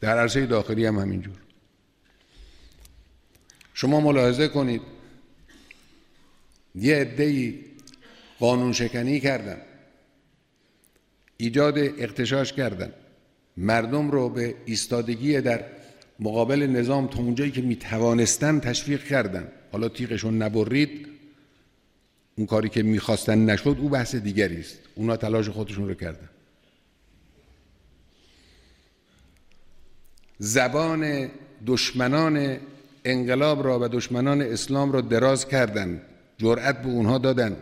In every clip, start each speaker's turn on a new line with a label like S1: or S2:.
S1: در عرصه داخلی هم همینجور. شما ملاحظه کنید یه عده‌ای قانون شکنی کردن، ایجاد اغتشاش کردن، مردم رو به ایستادگی در مقابل نظام تا اونجایی که میتوانستن تشویق کردن. حالا تیغشون نبرید، اون کاری که میخواستن نشد، او بحث دیگری است. اونا تلاش خودشون رو کردن. زبان دشمنان انقلاب را و دشمنان اسلام را دراز کردند، جرأت به اونها دادن.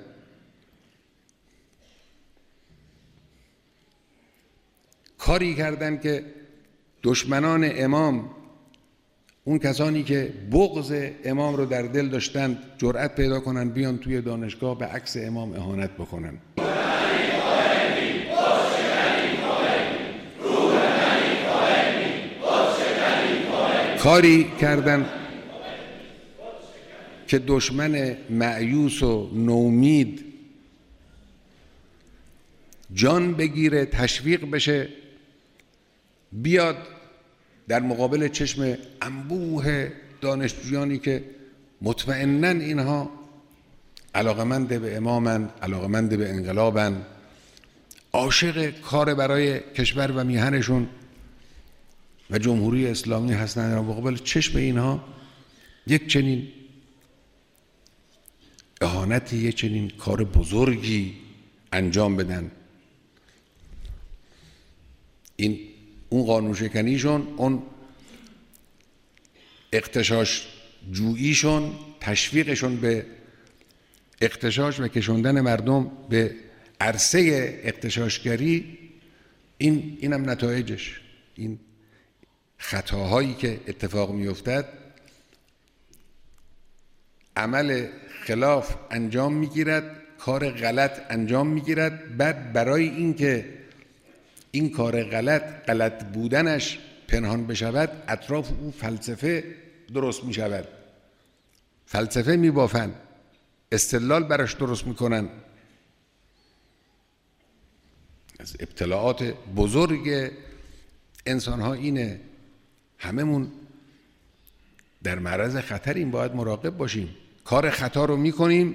S1: کاری کردند که دشمنان امام، اون کسانی که بغض امام رو در دل داشتند، جرأت پیدا کنن بیان توی دانشگاه به عکس امام اهانت بکنن. کاری کردن که دشمن مأیوس و نومید جان بگیره، تشویق بشه، بیاد در مقابل چشم انبوه دانشجویانی که مطمئناً اینها علاقمند به امامند، علاقمند به انقلابند، عاشق کار برای کشور و میهنشون و جمهوری اسلامی هستند، در مقابل چشم اینها یک چنین اهانتی، یک چنین کار بزرگی انجام بدن. این اون قانون شکنیشون، اون اغتشاش جوییشون، تشویقشون به اغتشاش و کشوندن مردم به عرصه اغتشاشگری، اینم نتایجش. این خطاهایی که اتفاق میافتد، عمل خلاف انجام میگیرد، کار غلط انجام میگیرد، بعد برای اینکه این کار غلط بودنش پنهان بشود، اطراف او فلسفه درست می شود، فلسفه می بافن، استدلال براش درست می کنن. از ابتلاعات بزرگ انسان ها اینه. هممون در معرض خطریم، باید مراقب باشیم. کار خطا رو می کنیم،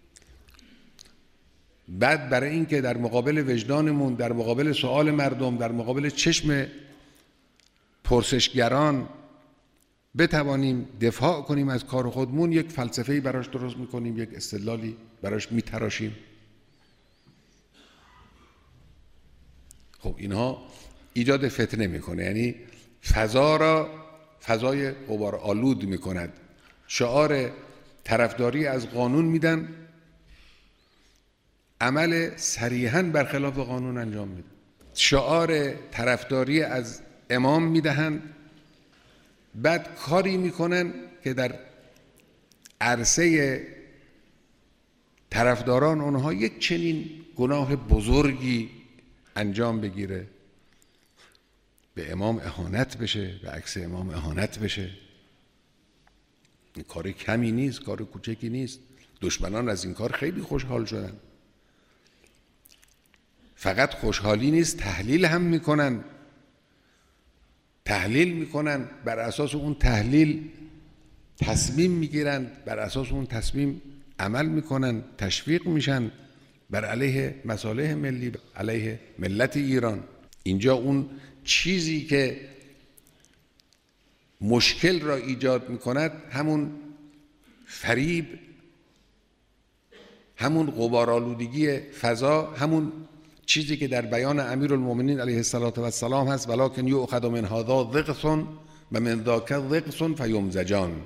S1: بعد برای اینکه در مقابل وجدانمون، در مقابل سؤال مردم، در مقابل چشم پرسشگران بتوانیم دفاع کنیم از کار خودمون، یک فلسفه‌ای براش درست میکنیم، یک استدلالی براش میتراشیم. خب اینها ایجاد فتنه میکنه، یعنی فضا را فضای غبار آلود میکند. شعار طرفداری از قانون میدن، عمل صریحاً برخلاف قانون انجام میدن. شعار طرفداری از امام میدهند، بعد کاری میکنن که در عرصه طرفداران اونها یک چنین گناه بزرگی انجام بگیره، به امام اهانت بشه، به عکس امام اهانت بشه. این کار کمی نیست، کار کوچکی نیست. دشمنان از این کار خیلی خوشحال شدن. فقط خوشحالی نیست، تحلیل هم میکنن. تحلیل میکنن، بر اساس اون تحلیل تصمیم میگیرند، بر اساس اون تصمیم عمل میکنن، تشویق میشن بر علیه مصالح ملی، علیه ملت ایران. اینجا اون چیزی که مشکل را ایجاد میکند، همون فریب، همون غبارآلودگی فضا، همون چیزی که در بیان امیرالمومنین علیه السلام هست: ولکن یؤخذ من هذا ضغث و من ذاک ضغث فیمزجان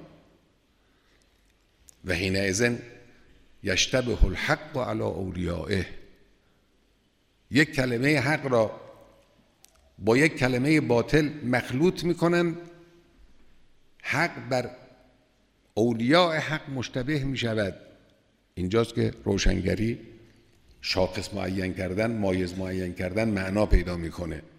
S1: و حینئذ یشتبه الحق علی اولیائه. یک کلمه حق را با یک کلمه باطل مخلوط میکنن، حق بر اولیاء حق مشتبه میشود. اینجاست که روشنگری، شاخص معین کردن، مایز معین کردن معنا پیدا میکنه.